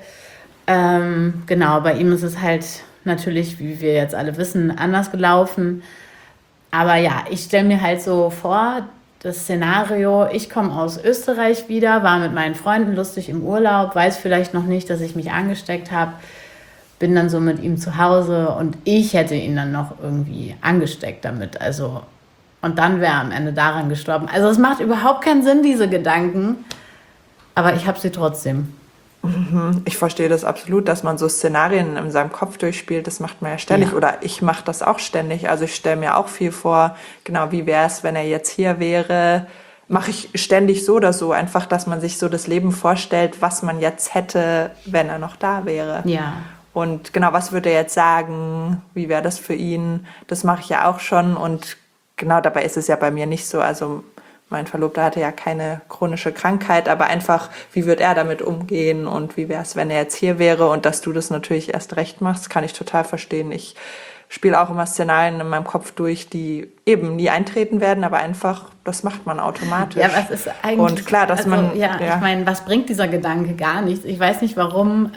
Genau, bei ihm ist es halt natürlich, wie wir jetzt alle wissen, anders gelaufen. Aber ja, ich stelle mir halt so vor, das Szenario, ich komme aus Österreich wieder, war mit meinen Freunden lustig im Urlaub, weiß vielleicht noch nicht, dass ich mich angesteckt habe, bin dann so mit ihm zu Hause und ich hätte ihn dann noch irgendwie angesteckt damit. Also, und dann wäre er am Ende daran gestorben. Also es macht überhaupt keinen Sinn, diese Gedanken, aber ich habe sie trotzdem. Ich verstehe das absolut, dass man so Szenarien in seinem Kopf durchspielt. Das macht man ja ständig. Ja. Oder ich mache das auch ständig. Also ich stelle mir auch viel vor, genau, wie wäre es, wenn er jetzt hier wäre. Mache ich ständig so oder so. Einfach, dass man sich so das Leben vorstellt, was man jetzt hätte, wenn er noch da wäre. Ja. Und genau, was würde er jetzt sagen? Wie wäre das für ihn? Das mache ich ja auch schon. Und genau dabei ist es ja bei mir nicht so. Also mein Verlobter hatte ja keine chronische Krankheit, aber einfach, wie wird er damit umgehen und wie wäre es, wenn er jetzt hier wäre? Und dass du das natürlich erst recht machst, kann ich total verstehen. Ich spiele auch immer Szenarien in meinem Kopf durch, die eben nie eintreten werden, aber einfach, das macht man automatisch. Ja, was ist eigentlich... Und klar, dass man... Ja, ich meine, was bringt dieser Gedanke? Gar nichts. Ich weiß nicht, warum...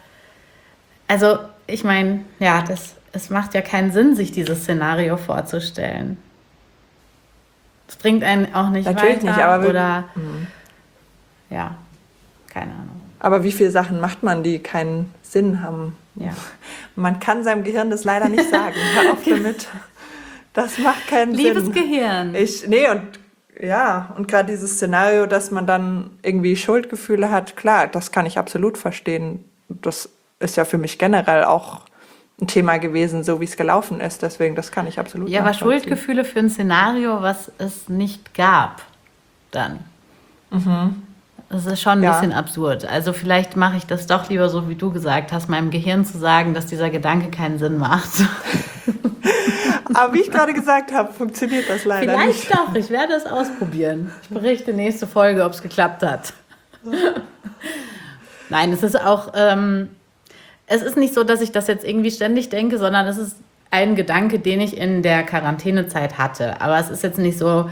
Also, ich meine, ja, es macht ja keinen Sinn, sich dieses Szenario vorzustellen. Es bringt einen auch nicht natürlich weiter. Nicht, aber oder, ja, keine Ahnung. Aber wie viele Sachen macht man, die keinen Sinn haben? Ja. Man kann seinem Gehirn das leider nicht sagen. Hör auf damit. Das macht keinen Liebes Sinn. Gehirn. Und gerade dieses Szenario, dass man dann irgendwie Schuldgefühle hat, klar, das kann ich absolut verstehen. Das ist ja für mich generell auch ein Thema gewesen, so wie es gelaufen ist. Deswegen, das kann ich absolut Ja, aber nachvollziehen. Schuldgefühle für ein Szenario, was es nicht gab, dann. Das ist schon ein bisschen absurd. Also vielleicht mache ich das doch lieber so, wie du gesagt hast, meinem Gehirn zu sagen, dass dieser Gedanke keinen Sinn macht. Aber wie ich gerade gesagt habe, funktioniert das leider nicht. Vielleicht doch, ich werde es ausprobieren. Ich berichte nächste Folge, ob es geklappt hat. Nein, es ist auch... Es ist nicht so, dass ich das jetzt irgendwie ständig denke, sondern es ist ein Gedanke, den ich in der Quarantänezeit hatte. Aber es ist jetzt nicht so,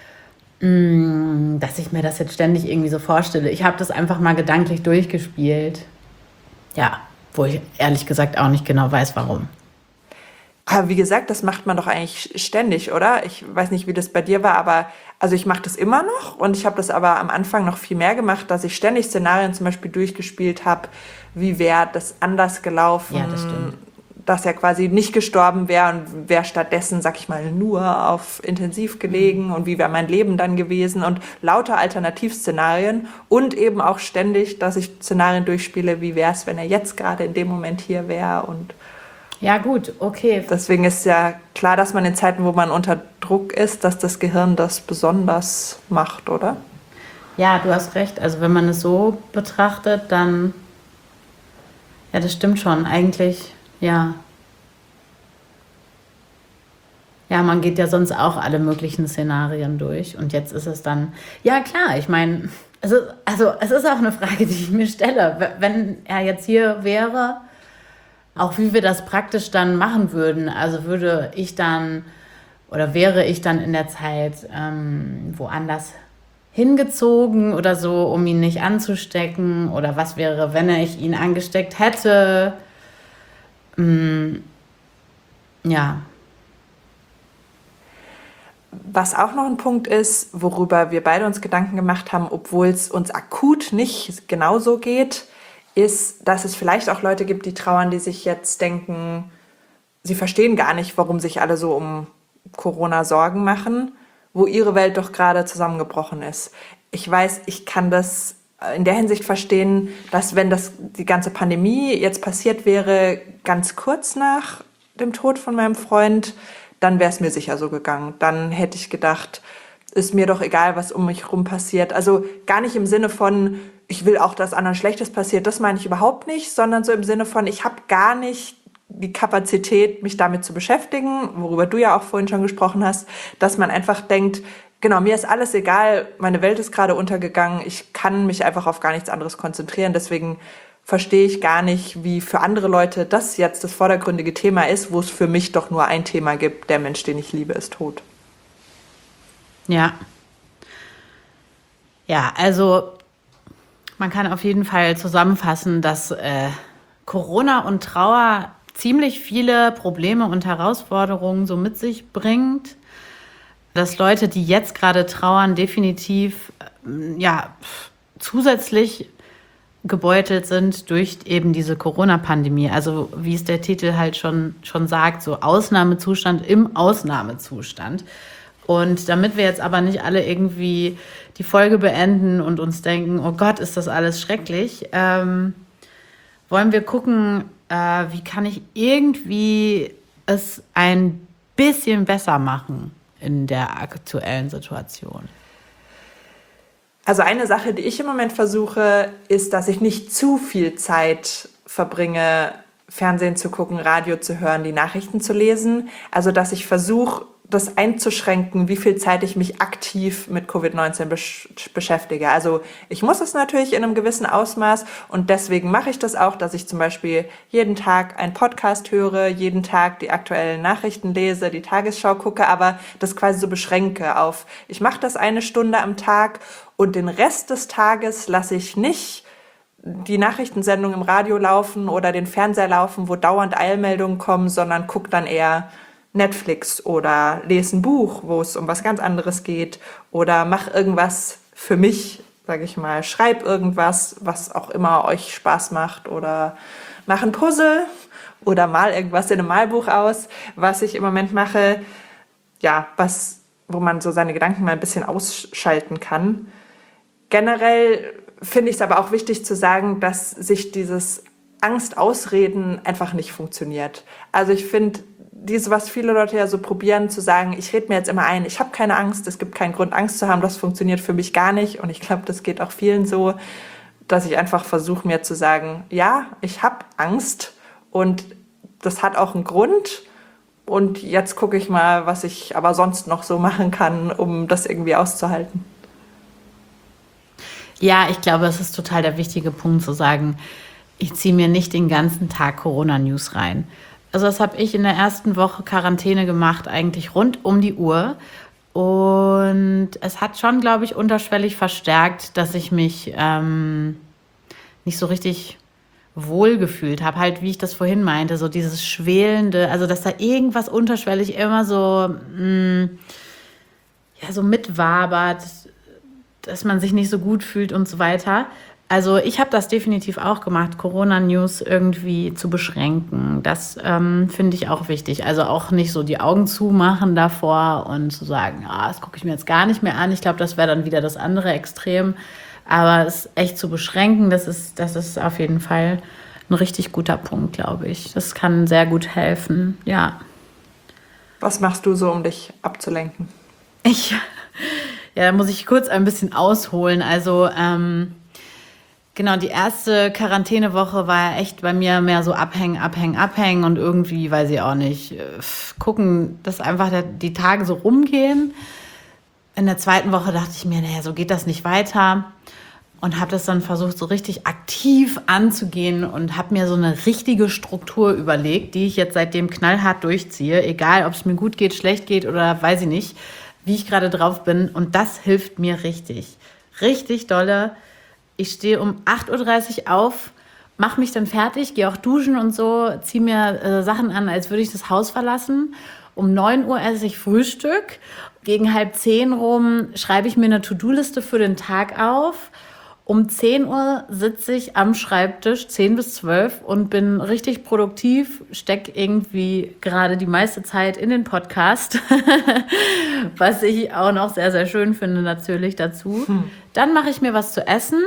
dass ich mir das jetzt ständig irgendwie so vorstelle. Ich habe das einfach mal gedanklich durchgespielt. Ja, wo ich ehrlich gesagt auch nicht genau weiß, warum. Aber wie gesagt, das macht man doch eigentlich ständig, oder? Ich weiß nicht, wie das bei dir war, aber also ich mache das immer noch und ich habe das aber am Anfang noch viel mehr gemacht, dass ich ständig Szenarien zum Beispiel durchgespielt habe, wie wäre das anders gelaufen, Ja, das stimmt. dass er quasi nicht gestorben wäre und wäre stattdessen, sag ich mal, nur auf Intensiv gelegen und wie wäre mein Leben dann gewesen und lauter Alternativszenarien und eben auch ständig, dass ich Szenarien durchspiele, wie wäre es, wenn er jetzt gerade in dem Moment hier wäre und Ja, gut, okay. deswegen ist ja klar, dass man in Zeiten, wo man unter Druck ist, dass das Gehirn das besonders macht, oder? Ja, du hast recht. Also wenn man es so betrachtet, dann, ja, das stimmt schon. Eigentlich, ja. Ja, man geht ja sonst auch alle möglichen Szenarien durch. Und jetzt ist es dann, ja klar, ich meine, also es ist auch eine Frage, die ich mir stelle. Wenn er jetzt hier wäre, auch wie wir das praktisch dann machen würden. Also würde ich dann oder wäre ich dann in der Zeit woanders hingezogen oder so, um ihn nicht anzustecken? Oder was wäre, wenn ich ihn angesteckt hätte? Ja, Was auch noch ein Punkt ist, worüber wir beide uns Gedanken gemacht haben, obwohl es uns akut nicht genauso geht, ist, dass es vielleicht auch Leute gibt, die trauern, die sich jetzt denken, sie verstehen gar nicht, warum sich alle so um Corona Sorgen machen, wo ihre Welt doch gerade zusammengebrochen ist. Ich weiß, ich kann das in der Hinsicht verstehen, dass wenn die ganze Pandemie jetzt passiert wäre, ganz kurz nach dem Tod von meinem Freund, dann wäre es mir sicher so gegangen. Dann hätte ich gedacht, ist mir doch egal, was um mich rum passiert. Also gar nicht im Sinne von, ich will auch, dass anderen Schlechtes passiert, das meine ich überhaupt nicht, sondern so im Sinne von, ich habe gar nicht die Kapazität, mich damit zu beschäftigen, worüber du ja auch vorhin schon gesprochen hast, dass man einfach denkt, genau, mir ist alles egal, meine Welt ist gerade untergegangen, ich kann mich einfach auf gar nichts anderes konzentrieren, deswegen verstehe ich gar nicht, wie für andere Leute das jetzt das vordergründige Thema ist, wo es für mich doch nur ein Thema gibt, der Mensch, den ich liebe, ist tot. ja. Ja, also man kann auf jeden Fall zusammenfassen, dass Corona und Trauer ziemlich viele Probleme und Herausforderungen so mit sich bringt. Dass Leute, die jetzt gerade trauern, definitiv ja, zusätzlich gebeutelt sind durch eben diese Corona-Pandemie. Also wie es der Titel halt schon sagt, so Ausnahmezustand im Ausnahmezustand. Und damit wir jetzt aber nicht alle irgendwie die Folge beenden und uns denken, oh Gott, ist das alles schrecklich, wollen wir gucken, wie kann ich irgendwie es ein bisschen besser machen in der aktuellen Situation. Also eine Sache, die ich im Moment versuche, ist, dass ich nicht zu viel Zeit verbringe, Fernsehen zu gucken, Radio zu hören, die Nachrichten zu lesen. Also dass ich versuche, das einzuschränken, wie viel Zeit ich mich aktiv mit Covid-19 beschäftige. Also ich muss es natürlich in einem gewissen Ausmaß und deswegen mache ich das auch, dass ich zum Beispiel jeden Tag einen Podcast höre, jeden Tag die aktuellen Nachrichten lese, die Tagesschau gucke, aber das quasi so beschränke auf, ich mache das 1 Stunde am Tag und den Rest des Tages lasse ich nicht die Nachrichtensendung im Radio laufen oder den Fernseher laufen, wo dauernd Eilmeldungen kommen, sondern gucke dann eher Netflix oder lese ein Buch, wo es um was ganz anderes geht oder mach irgendwas für mich, sage ich mal, schreib irgendwas, was auch immer euch Spaß macht oder mach ein Puzzle oder mal irgendwas in einem Malbuch aus, was ich im Moment mache, ja, wo man so seine Gedanken mal ein bisschen ausschalten kann. Generell finde ich es aber auch wichtig zu sagen, dass sich dieses Angst-Ausreden einfach nicht funktioniert. Also ich finde, was viele Leute ja so probieren, zu sagen, ich rede mir jetzt immer ein, ich habe keine Angst, es gibt keinen Grund, Angst zu haben, das funktioniert für mich gar nicht. Und ich glaube, das geht auch vielen so, dass ich einfach versuche, mir zu sagen, ja, ich habe Angst und das hat auch einen Grund. Und jetzt gucke ich mal, was ich aber sonst noch so machen kann, um das irgendwie auszuhalten. Ja, ich glaube, es ist total der wichtige Punkt zu sagen, ich ziehe mir nicht den ganzen Tag Corona-News rein. Also das habe ich in der ersten Woche Quarantäne gemacht, eigentlich rund um die Uhr. Und es hat schon, glaube ich, unterschwellig verstärkt, dass ich mich nicht so richtig wohl gefühlt habe. Halt, wie ich das vorhin meinte, so dieses Schwelende, also dass da irgendwas unterschwellig immer so, so mitwabert, dass man sich nicht so gut fühlt und so weiter. Also ich habe das definitiv auch gemacht, Corona-News irgendwie zu beschränken. Das finde ich auch wichtig. Also auch nicht so die Augen zumachen davor und zu sagen, das gucke ich mir jetzt gar nicht mehr an. Ich glaube, das wäre dann wieder das andere Extrem. Aber es echt zu beschränken, das ist auf jeden Fall ein richtig guter Punkt, glaube ich. Das kann sehr gut helfen, ja. Was machst du so, um dich abzulenken? Da muss ich kurz ein bisschen ausholen. Also genau, die erste Quarantänewoche war echt bei mir mehr so abhängen und irgendwie, weiß ich auch nicht, gucken, dass einfach die Tage so rumgehen. In der zweiten Woche dachte ich mir, naja, so geht das nicht weiter und habe das dann versucht, so richtig aktiv anzugehen und habe mir so eine richtige Struktur überlegt, die ich jetzt seitdem knallhart durchziehe, egal ob es mir gut geht, schlecht geht oder weiß ich nicht, wie ich gerade drauf bin. Und das hilft mir richtig, richtig dolle. Ich stehe um 8:30 Uhr auf, mache mich dann fertig, gehe auch duschen und so, ziehe mir Sachen an, als würde ich das Haus verlassen. Um 9 Uhr esse ich Frühstück. Gegen 9:30 rum schreibe ich mir eine To-Do-Liste für den Tag auf. Um 10 Uhr sitze ich am Schreibtisch, 10 bis 12 und bin richtig produktiv, stecke irgendwie gerade die meiste Zeit in den Podcast, was ich auch noch sehr, sehr schön finde natürlich dazu. Dann mache ich mir was zu essen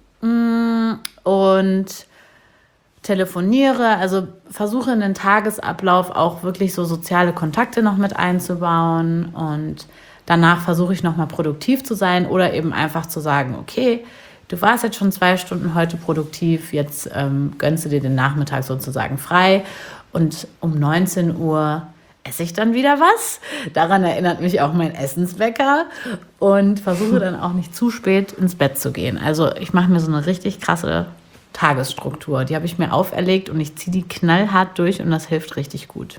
und telefoniere, also versuche in den Tagesablauf auch wirklich so soziale Kontakte noch mit einzubauen und danach versuche ich nochmal produktiv zu sein oder eben einfach zu sagen, okay, du warst jetzt schon 2 Stunden heute produktiv, jetzt gönnst du dir den Nachmittag sozusagen frei und um 19 Uhr esse ich dann wieder was. Daran erinnert mich auch mein Essenswecker und versuche dann auch nicht zu spät ins Bett zu gehen. Also ich mache mir so eine richtig krasse Tagesstruktur. Die habe ich mir auferlegt und ich ziehe die knallhart durch und das hilft richtig gut.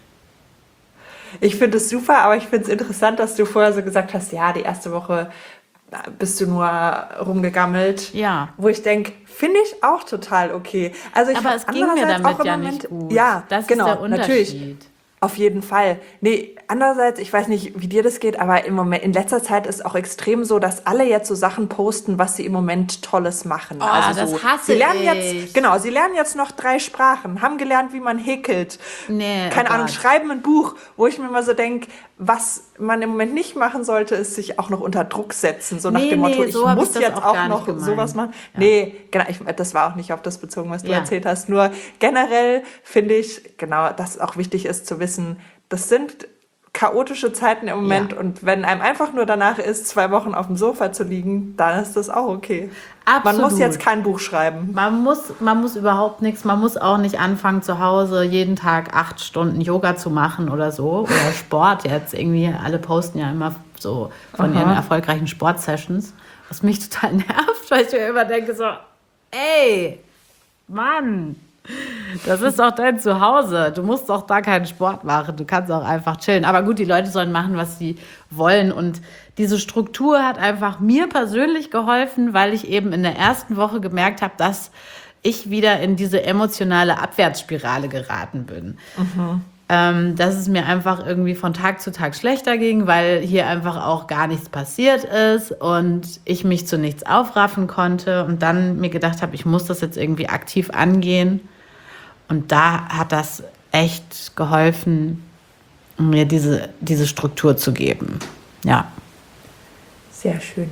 Ich finde es super, aber ich finde es interessant, dass du vorher so gesagt hast, ja, die erste Woche bist du nur rumgegammelt. Ja. Wo ich denke, finde ich auch total okay. Also aber es ging mir damit ja nicht gut. Ja, das genau, ist der Unterschied. Natürlich. Auf jeden Fall. Nee, andererseits, ich weiß nicht, wie dir das geht, aber im Moment, in letzter Zeit ist auch extrem so, dass alle jetzt so Sachen posten, was sie im Moment Tolles machen. Oh, also das so, hasse sie lernen ich. jetzt, genau, sie lernen jetzt noch 3 Sprachen, haben gelernt, wie man häkelt. Nee, Keine Ahnung, Gott. schreiben ein Buch, wo ich mir mal so denke, was man im Moment nicht machen sollte, ist sich auch noch unter Druck setzen. So nach dem Motto, so hab muss ich das jetzt auch auch gar noch nicht sowas gemeint. machen. Ja. Nee, genau, das war auch nicht auf das bezogen, was du Ja. erzählt hast. Nur generell finde ich, genau, dass es auch wichtig ist zu wissen, das sind chaotische Zeiten im Moment Ja. und wenn einem einfach nur danach ist, 2 Wochen auf dem Sofa zu liegen, dann ist das auch okay. Man Absolut. muss jetzt kein Buch schreiben. Man muss überhaupt nichts, man muss auch nicht anfangen zu Hause jeden Tag 8 Stunden Yoga zu machen oder so oder Sport jetzt irgendwie, alle posten ja immer so von ihren erfolgreichen Sportsessions, was mich total nervt, weil ich mir immer denke so, ey, Mann, das ist doch dein Zuhause. Du musst doch da keinen Sport machen. Du kannst auch einfach chillen. Aber gut, die Leute sollen machen, was sie wollen. Und diese Struktur hat einfach mir persönlich geholfen, weil ich eben in der ersten Woche gemerkt habe, dass ich wieder in diese emotionale Abwärtsspirale geraten bin. Dass es mir einfach irgendwie von Tag zu Tag schlechter ging, weil hier einfach auch gar nichts passiert ist und ich mich zu nichts aufraffen konnte und dann mir gedacht habe, ich muss das jetzt irgendwie aktiv angehen. Und da hat das echt geholfen, mir diese Struktur zu geben. Ja. Sehr schön.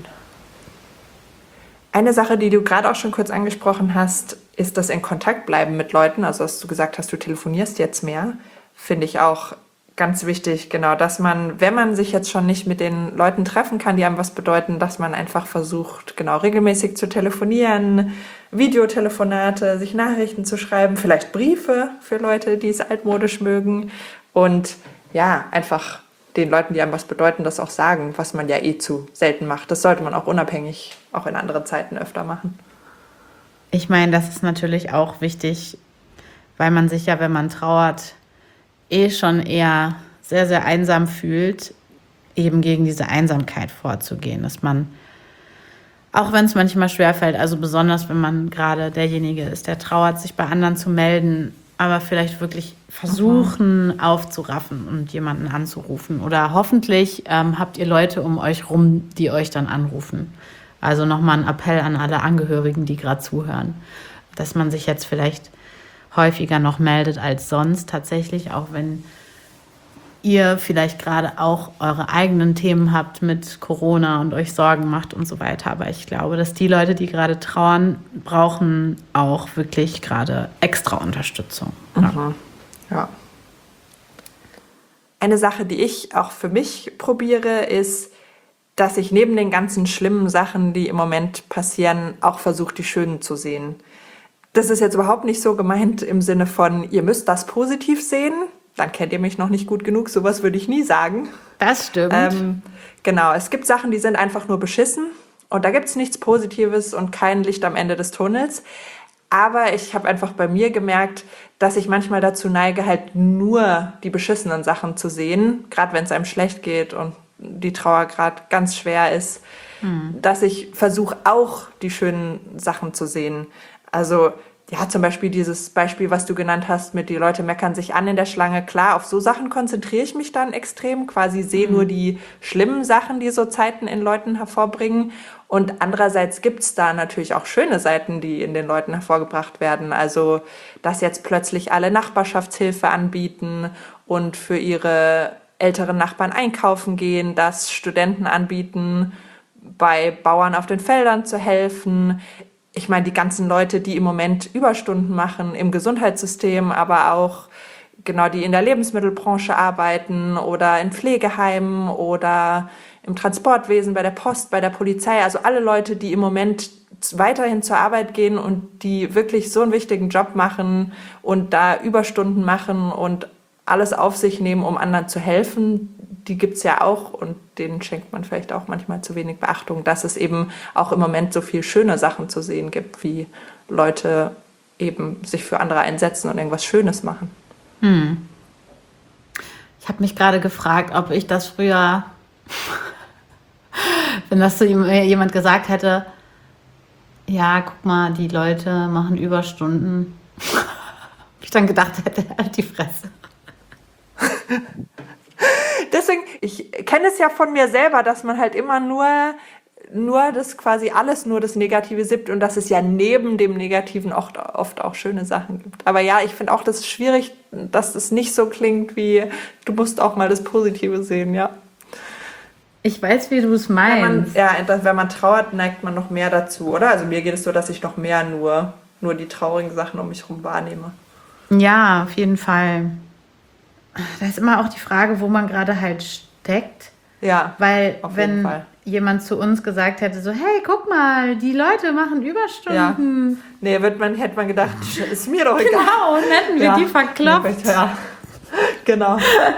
Eine Sache, die du gerade auch schon kurz angesprochen hast, ist das in Kontakt bleiben mit Leuten. Also, dass du gesagt hast, du telefonierst jetzt mehr, finde ich auch ganz wichtig. Genau, dass man, wenn man sich jetzt schon nicht mit den Leuten treffen kann, die einem was bedeuten, dass man einfach versucht, genau regelmäßig zu telefonieren, Videotelefonate, sich Nachrichten zu schreiben, vielleicht Briefe für Leute, die es altmodisch mögen und ja, einfach den Leuten, die einem was bedeuten, das auch sagen, was man ja eh zu selten macht. Das sollte man auch unabhängig, auch in anderen Zeiten öfter machen. Ich meine, das ist natürlich auch wichtig, weil man sich ja, wenn man trauert, schon eher sehr, sehr einsam fühlt, eben gegen diese Einsamkeit vorzugehen, dass man Auch wenn es manchmal schwerfällt, also besonders wenn man gerade derjenige ist, der trauert, sich bei anderen zu melden, aber vielleicht wirklich versuchen aufzuraffen und jemanden anzurufen. Oder hoffentlich habt ihr Leute um euch rum, die euch dann anrufen. Also nochmal ein Appell an alle Angehörigen, die gerade zuhören, dass man sich jetzt vielleicht häufiger noch meldet als sonst tatsächlich, auch wenn ihr vielleicht gerade auch eure eigenen Themen habt mit Corona und euch Sorgen macht und so weiter. Aber ich glaube, dass die Leute, die gerade trauern, brauchen auch wirklich gerade extra Unterstützung. Ja. Eine Sache, die ich auch für mich probiere, ist, dass ich neben den ganzen schlimmen Sachen, die im Moment passieren, auch versuche, die schönen zu sehen. Das ist jetzt überhaupt nicht so gemeint im Sinne von, ihr müsst das positiv sehen. Dann kennt ihr mich noch nicht gut genug. Sowas würde ich nie sagen. Das stimmt. Genau, es gibt Sachen, die sind einfach nur beschissen. Und da gibt es nichts Positives und kein Licht am Ende des Tunnels. Aber ich habe einfach bei mir gemerkt, dass ich manchmal dazu neige, halt nur die beschissenen Sachen zu sehen. Gerade wenn es einem schlecht geht und die Trauer gerade ganz schwer ist. Dass ich versuche, auch die schönen Sachen zu sehen. Also ja, zum Beispiel dieses Beispiel, was du genannt hast, mit die Leute meckern sich an in der Schlange. Klar, auf so Sachen konzentriere ich mich dann extrem, quasi sehe nur die schlimmen Sachen, die so Zeiten in Leuten hervorbringen. Und andererseits gibt's da natürlich auch schöne Seiten, die in den Leuten hervorgebracht werden. Also, dass jetzt plötzlich alle Nachbarschaftshilfe anbieten und für ihre älteren Nachbarn einkaufen gehen, dass Studenten anbieten, bei Bauern auf den Feldern zu helfen. Ich meine, die ganzen Leute, die im Moment Überstunden machen im Gesundheitssystem, aber auch genau die in der Lebensmittelbranche arbeiten oder in Pflegeheimen oder im Transportwesen, bei der Post, bei der Polizei. Also alle Leute, die im Moment weiterhin zur Arbeit gehen und die wirklich so einen wichtigen Job machen und da Überstunden machen und alles auf sich nehmen, um anderen zu helfen, die gibt's ja auch und denen schenkt man vielleicht auch manchmal zu wenig Beachtung, dass es eben auch im Moment so viel schöne Sachen zu sehen gibt, wie Leute eben sich für andere einsetzen und irgendwas Schönes machen. Ich habe mich gerade gefragt, ob ich das früher, wenn das so jemand gesagt hätte, ja, guck mal, die Leute machen Überstunden, ob ich dann gedacht hätte, halt die Fresse. Deswegen, ich kenne es ja von mir selber, dass man halt immer nur das quasi alles nur das Negative sieht und dass es ja neben dem Negativen oft auch schöne Sachen gibt. Aber ja, ich finde auch, das ist schwierig, dass es nicht so klingt wie, du musst auch mal das Positive sehen, ja. Ich weiß, wie du es meinst. Wenn man trauert, neigt man noch mehr dazu, oder? Also mir geht es so, dass ich noch mehr nur die traurigen Sachen um mich herum wahrnehme. Ja, auf jeden Fall. Da ist immer auch die Frage, wo man gerade halt steckt. Ja, weil auf wenn jeden Fall. Jemand zu uns gesagt hätte, so, hey, guck mal, die Leute machen Überstunden. Ja. Nee, hätte man gedacht, ist mir doch egal. Genau, und hätten wir die verkloppt. Ja, genau.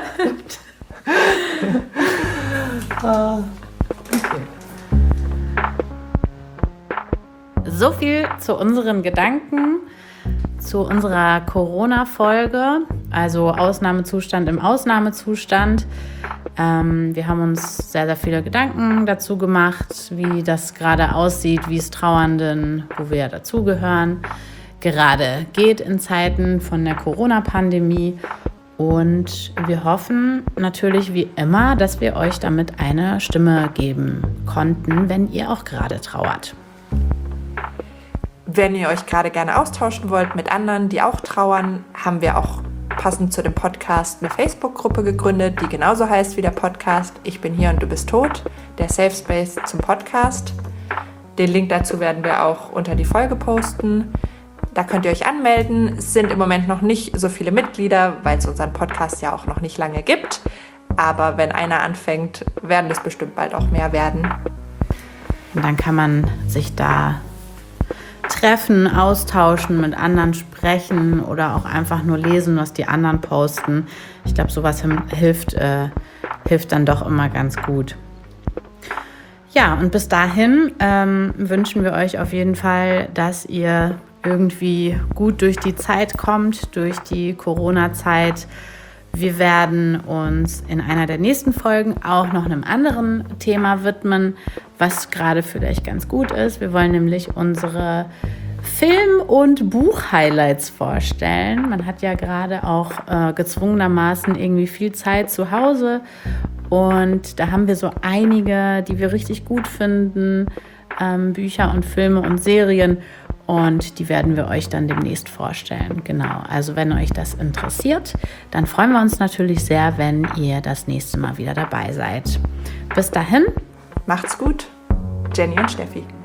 So viel zu unseren Gedanken, zu unserer Corona-Folge, also Ausnahmezustand im Ausnahmezustand. Wir haben uns sehr, sehr viele Gedanken dazu gemacht, wie das gerade aussieht, wie es Trauernden, wo wir ja dazugehören, gerade geht in Zeiten von der Corona-Pandemie. Und wir hoffen natürlich wie immer, dass wir euch damit eine Stimme geben konnten, wenn ihr auch gerade trauert. Wenn ihr euch gerade gerne austauschen wollt mit anderen, die auch trauern, haben wir auch passend zu dem Podcast eine Facebook-Gruppe gegründet, die genauso heißt wie der Podcast Ich bin hier und du bist tot, der Safe Space zum Podcast. Den Link dazu werden wir auch unter die Folge posten. Da könnt ihr euch anmelden. Es sind im Moment noch nicht so viele Mitglieder, weil es unseren Podcast ja auch noch nicht lange gibt. Aber wenn einer anfängt, werden es bestimmt bald auch mehr werden. Und dann kann man sich da treffen, austauschen, mit anderen sprechen oder auch einfach nur lesen, was die anderen posten. Ich glaube, sowas hilft dann doch immer ganz gut. Ja, und bis dahin wünschen wir euch auf jeden Fall, dass ihr irgendwie gut durch die Zeit kommt, durch die Corona-Zeit. Wir werden uns in einer der nächsten Folgen auch noch einem anderen Thema widmen, was gerade vielleicht ganz gut ist. Wir wollen nämlich unsere Film- und Buch-Highlights vorstellen. Man hat ja gerade auch gezwungenermaßen irgendwie viel Zeit zu Hause und da haben wir so einige, die wir richtig gut finden, Bücher und Filme und Serien und die werden wir euch dann demnächst vorstellen. Genau, also wenn euch das interessiert, dann freuen wir uns natürlich sehr, wenn ihr das nächste Mal wieder dabei seid. Bis dahin. Macht's gut. Jenny und Steffi.